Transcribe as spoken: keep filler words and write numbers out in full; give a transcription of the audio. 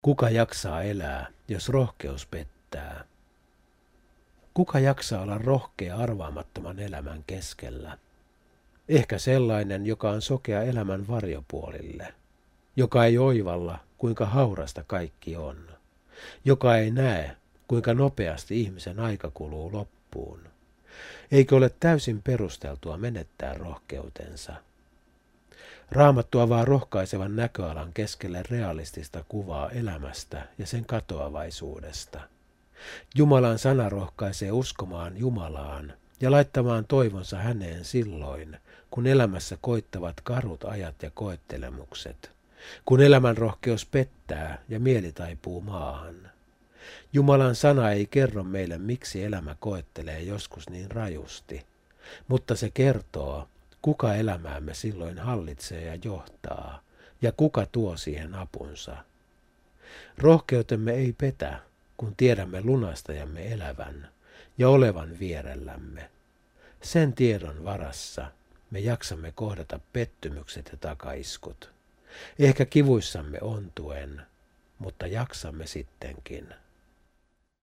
Kuka jaksaa elää, jos rohkeus pettää? Kuka jaksaa olla rohkea arvaamattoman elämän keskellä? Ehkä sellainen, joka on sokea elämän varjopuolille, joka ei oivalla, kuinka haurasta kaikki on, joka ei näe, kuinka nopeasti ihmisen aika kuluu loppuun. Eikö ole täysin perusteltua menettää rohkeutensa? Raamattu avaa rohkaisevan näköalan keskelle realistista kuvaa elämästä ja sen katoavaisuudesta. Jumalan sana rohkaisee uskomaan Jumalaan ja laittamaan toivonsa häneen silloin, kun elämässä koittavat karut ajat ja koettelemukset, kun elämän rohkeus pettää ja mieli taipuu maahan. Jumalan sana ei kerro meille, miksi elämä koettelee joskus niin rajusti, mutta se kertoo, kuka elämäämme silloin hallitsee ja johtaa, ja kuka tuo siihen apunsa. Rohkeutemme ei petä, kun tiedämme lunastajamme elävän ja olevan vierellämme. Sen tiedon varassa me jaksamme kohdata pettymykset ja takaiskut. Ehkä kivuissamme ontuen, mutta jaksamme sittenkin.